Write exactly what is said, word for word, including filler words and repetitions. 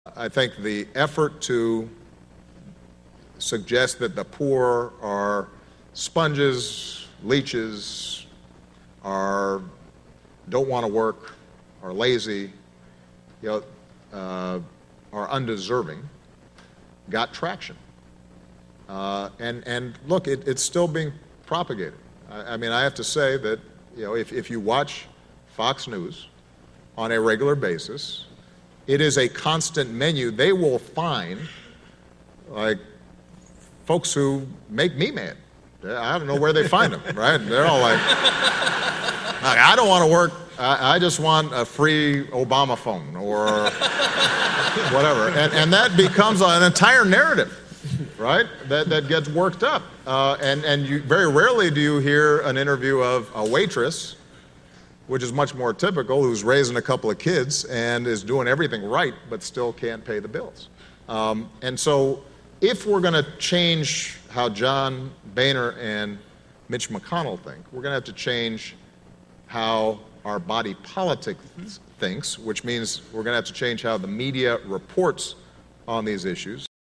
I think the effort to suggest that the poor are sponges, leeches, are don't want to work, are lazy, you know, uh, are undeserving, got traction. Uh, and and look, it, it's still being propagated. I, I mean, I have to say that, you know, if, if you watch Fox News on a regular basis, it is a constant menu. They will find, like, folks who make me mad. I don't know where they find them, right? They're all like, I don't want to work. I, I just want a free Obama phone or whatever. And, and that becomes an entire narrative, right, that, that gets worked up. Uh, and and you, very rarely do you hear an interview of a waitress, which is much more typical, who's raising a couple of kids and is doing everything right but still can't pay the bills. Um, and so if we're going to change how John Boehner and Mitch McConnell think, we're going to have to change how our body politic thinks, which means we're going to have to change how the media reports on these issues.